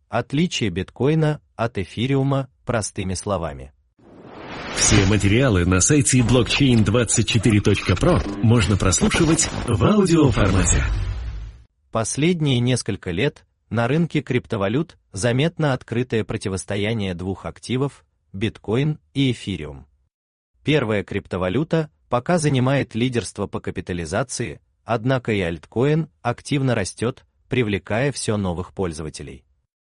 Отличие биткоина от эфириума простыми словами. Все материалы на сайте blockchain24.pro можно прослушивать в аудиоформате. Последние несколько лет на рынке криптовалют заметно открытое противостояние двух активов – биткоин и эфириум. Первая криптовалюта пока занимает лидерство по капитализации, однако и альткоин активно растет, привлекая все новых пользователей.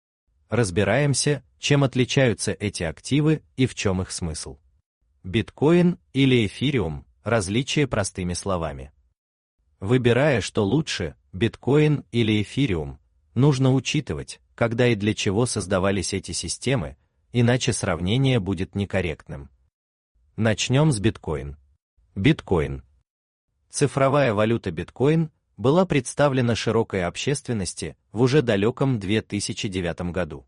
Разбираемся, чем отличаются эти активы и в чем их смысл. Биткоин или эфириум – различие простыми словами. Выбирая, что лучше, биткоин или эфириум, нужно учитывать, когда и для чего создавались эти системы, иначе сравнение будет некорректным. Начнем с биткоин. Биткоин. Цифровая валюта биткоин была представлена широкой общественности в уже далеком 2009 году.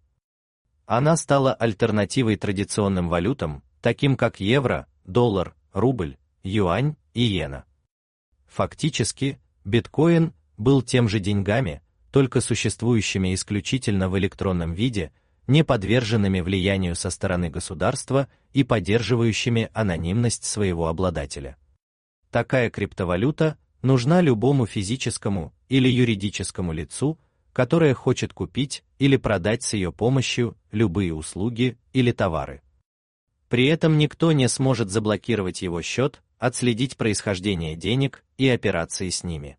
Она стала альтернативой традиционным валютам, таким как евро, доллар, рубль, юань и иена. Фактически, биткоин был тем же деньгами, только существующими исключительно в электронном виде, не подверженными влиянию со стороны государства и поддерживающими анонимность своего обладателя. Такая криптовалюта нужна любому физическому или юридическому лицу, которое хочет купить или продать с ее помощью любые услуги или товары. При этом никто не сможет заблокировать его счет, отследить происхождение денег и операции с ними.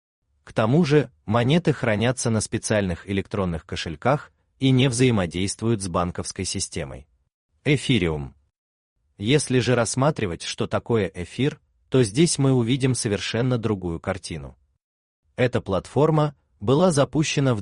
К тому же, монеты хранятся на специальных электронных кошельках и не взаимодействуют с банковской системой. Эфириум. Если же рассматривать, что такое эфир, то здесь мы увидим совершенно другую картину. Эта платформа была запущена в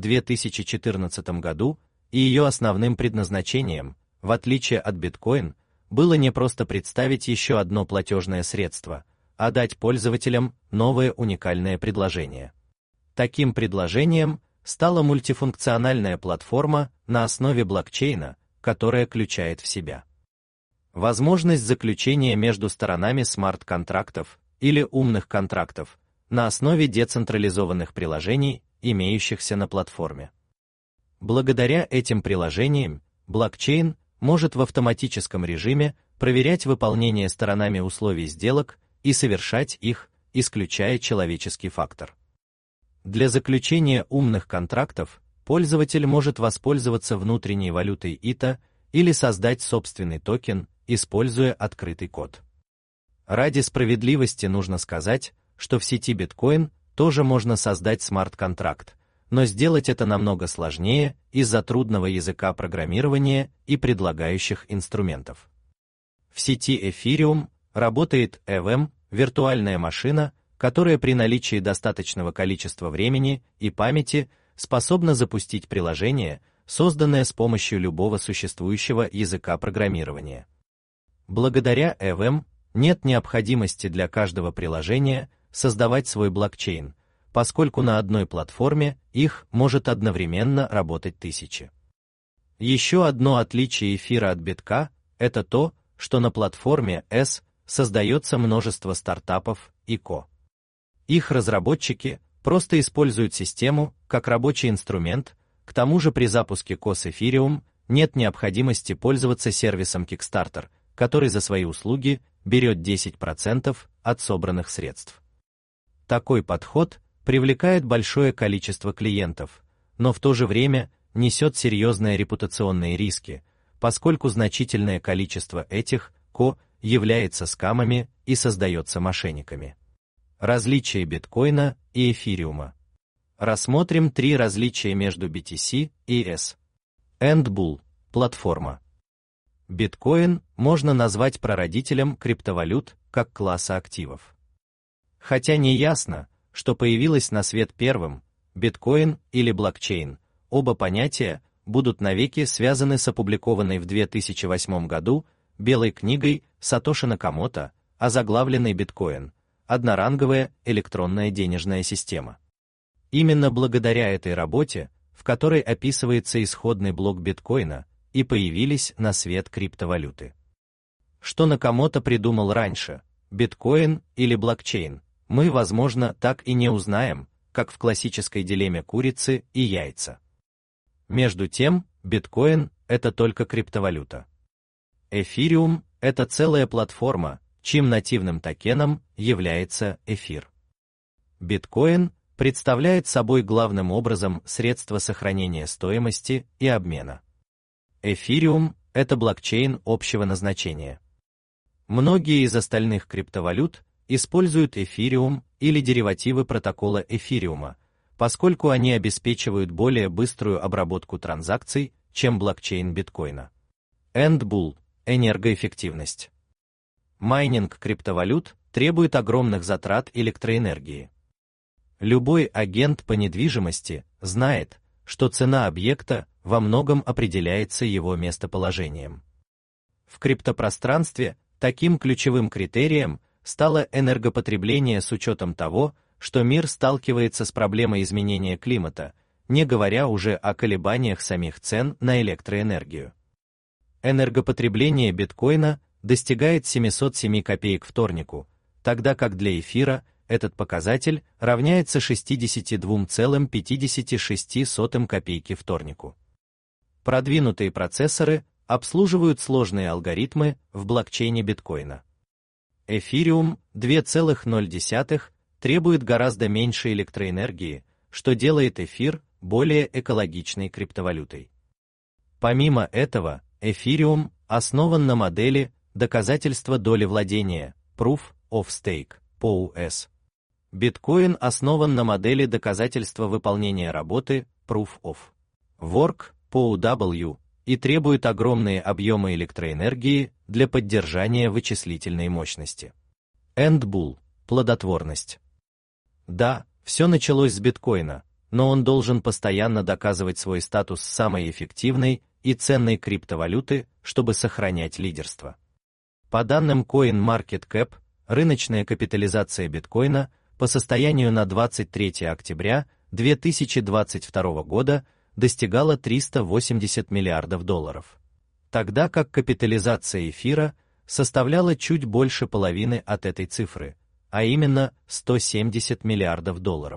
2014 году, и ее основным предназначением, в отличие от биткоин, было не просто представить еще одно платежное средство, а дать пользователям новое уникальное предложение. Таким предложением стала мультифункциональная платформа на основе блокчейна, которая включает в себя возможность заключения между сторонами смарт-контрактов или умных контрактов на основе децентрализованных приложений, имеющихся на платформе. Благодаря этим приложениям, блокчейн может в автоматическом режиме проверять выполнение сторонами условий сделок и совершать их, исключая человеческий фактор. Для заключения умных контрактов пользователь может воспользоваться внутренней валютой ИТА или создать собственный токен, используя открытый код. Ради справедливости нужно сказать, что в сети биткоин тоже можно создать смарт-контракт, но сделать это намного сложнее из-за трудного языка программирования и предлагающих инструментов. В сети эфириум работает EVM, виртуальная машина, которая при наличии достаточного количества времени и памяти способна запустить приложение, созданное с помощью любого существующего языка программирования. Благодаря EVM нет необходимости для каждого приложения создавать свой блокчейн, поскольку на одной платформе их может одновременно работать тысячи. Еще одно отличие эфира от битка – это то, что на платформе S создается множество стартапов и ко. Их разработчики просто используют систему как рабочий инструмент, к тому же при запуске ко с эфириум нет необходимости пользоваться сервисом Kickstarter, который за свои услуги берет 10% от собранных средств. Такой подход привлекает большое количество клиентов, но в то же время несет серьезные репутационные риски, поскольку значительное количество этих ко является скамами и создается мошенниками. Различия биткоина и эфириума. Рассмотрим три различия между BTC и S. Endbull – платформа. Биткоин можно назвать прародителем криптовалют как класса активов. Хотя не ясно, что появилось на свет первым, биткоин или блокчейн, оба понятия будут навеки связаны с опубликованной в 2008 году белой книгой Сатоши Накамото, озаглавленной «Биткоин. Одноранговая электронная денежная система». Именно благодаря этой работе, в которой описывается исходный блок биткоина, и появились на свет криптовалюты. Что Накамото придумал раньше, биткоин или блокчейн, мы, возможно, так и не узнаем, как в классической дилемме курицы и яйца. Между тем, биткоин – это только криптовалюта. Эфириум – это целая платформа, чьим нативным токеном является эфир. Биткоин представляет собой главным образом средство сохранения стоимости и обмена. Эфириум – это блокчейн общего назначения. Многие из остальных криптовалют используют эфириум или деривативы протокола эфириума, поскольку они обеспечивают более быструю обработку транзакций, чем блокчейн биткоина. Эндбулл – энергоэффективность. Майнинг криптовалют требует огромных затрат электроэнергии. Любой агент по недвижимости знает, что цена объекта во многом определяется его местоположением. В криптопространстве таким ключевым критерием стало энергопотребление с учетом того, что мир сталкивается с проблемой изменения климата, не говоря уже о колебаниях самих цен на электроэнергию. Энергопотребление биткоина достигает 707 копеек вторнику, тогда как для эфира этот показатель равняется 62,56 копейки вторнику. Продвинутые процессоры обслуживают сложные алгоритмы в блокчейне биткоина. Эфириум 2.0 требует гораздо меньше электроэнергии, что делает эфир более экологичной криптовалютой. Помимо этого, эфириум основан на модели доказательства доли владения Proof of Stake, POS. Биткоин основан на модели доказательства выполнения работы Proof of Work, POW, и требует огромные объемы электроэнергии для поддержания вычислительной мощности. Эндбулл – плодотворность. Да, все началось с биткоина, но он должен постоянно доказывать свой статус самой эффективной и ценной криптовалюты, чтобы сохранять лидерство. По данным CoinMarketCap, рыночная капитализация биткоина по состоянию на 23 октября 2022 года достигала $380 миллиардов, тогда как капитализация эфира составляла чуть больше половины от этой цифры, а именно $170 миллиардов.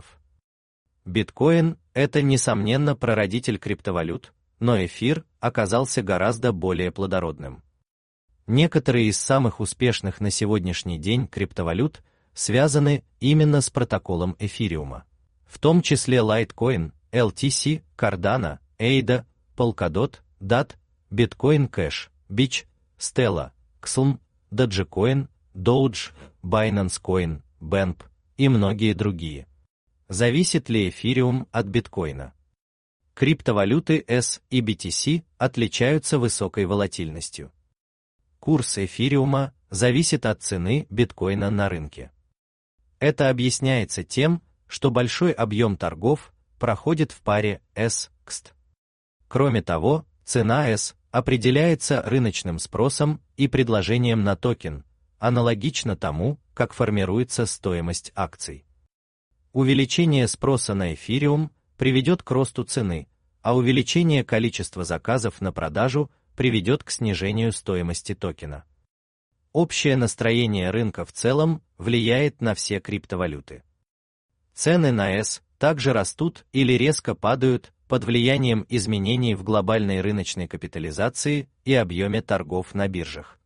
Биткоин – это, несомненно, прародитель криптовалют, но эфир оказался гораздо более плодородным. Некоторые из самых успешных на сегодняшний день криптовалют связаны именно с протоколом эфириума, в том числе Litecoin, LTC, Cardano, ADA, Polkadot, DAT, Bitcoin Cash, BIC, Stellar, XLM, Dogecoin, Doge, Binance Coin, BNB и многие другие. Зависит ли эфириум от биткоина? Криптовалюты S и BTC отличаются высокой волатильностью. Курс эфириума зависит от цены биткоина на рынке. Это объясняется тем, что большой объем торгов проходит в паре S-XT. Кроме того, цена S определяется рыночным спросом и предложением на токен, аналогично тому, как формируется стоимость акций. Увеличение спроса на эфириум приведет к росту цены, а увеличение количества заказов на продажу приведет к снижению стоимости токена. Общее настроение рынка в целом влияет на все криптовалюты. Цены на S также растут или резко падают под влиянием изменений в глобальной рыночной капитализации и объеме торгов на биржах.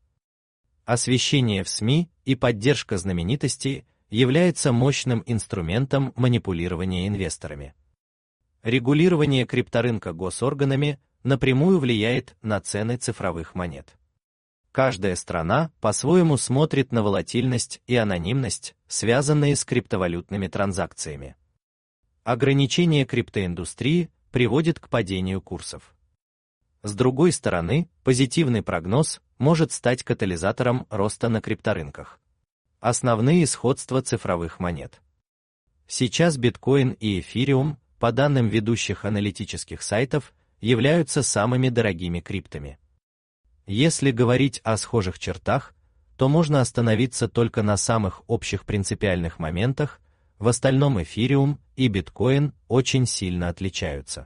Освещение в СМИ и поддержка знаменитостей является мощным инструментом манипулирования инвесторами. Регулирование крипторынка госорганами напрямую влияет на цены цифровых монет. Каждая страна по-своему смотрит на волатильность и анонимность, связанные с криптовалютными транзакциями. Ограничение криптоиндустрии приводит к падению курсов. С другой стороны, позитивный прогноз может стать катализатором роста на крипторынках. Основные сходства цифровых монет. Сейчас биткоин и эфириум, по данным ведущих аналитических сайтов, являются самыми дорогими криптами. Если говорить о схожих чертах, то можно остановиться только на самых общих принципиальных моментах, в остальном эфириум и биткоин очень сильно отличаются.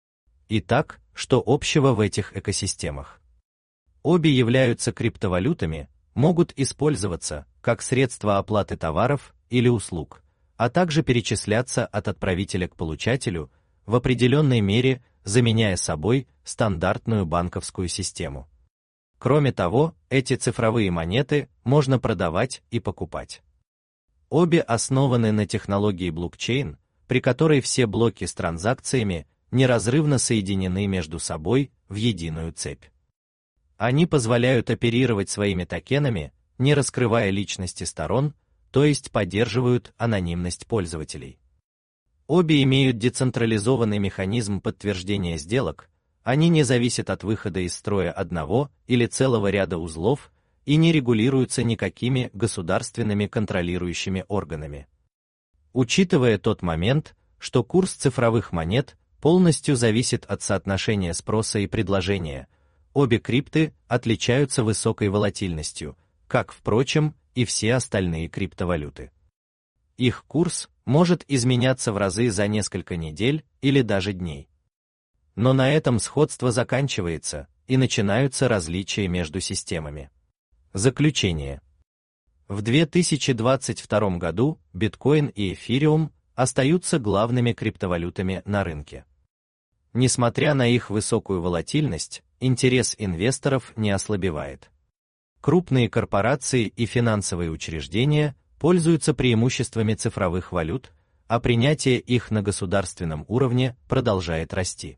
Итак, что общего в этих экосистемах? Обе являются криптовалютами, могут использоваться как средство оплаты товаров или услуг, а также перечисляться от отправителя к получателю, в определенной мере заменяя собой стандартную банковскую систему. Кроме того, эти цифровые монеты можно продавать и покупать. Обе основаны на технологии блокчейн, при которой все блоки с транзакциями неразрывно соединены между собой в единую цепь. Они позволяют оперировать своими токенами, не раскрывая личности сторон, то есть поддерживают анонимность пользователей. Обе имеют децентрализованный механизм подтверждения сделок, они не зависят от выхода из строя одного или целого ряда узлов и не регулируются никакими государственными контролирующими органами. Учитывая тот момент, что курс цифровых монет полностью зависит от соотношения спроса и предложения, обе крипты отличаются высокой волатильностью, как, впрочем, и все остальные криптовалюты. Их курс может изменяться в разы за несколько недель или даже дней. Но на этом сходство заканчивается, и начинаются различия между системами. Заключение. В 2022 году биткоин и эфириум остаются главными криптовалютами на рынке. Несмотря на их высокую волатильность, интерес инвесторов не ослабевает. Крупные корпорации и финансовые учреждения пользуются преимуществами цифровых валют, а принятие их на государственном уровне продолжает расти.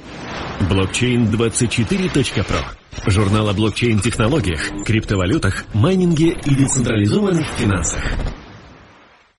Blockchain24.pro. Журнал о блокчейн-технологиях, криптовалютах, майнинге и децентрализованных финансах.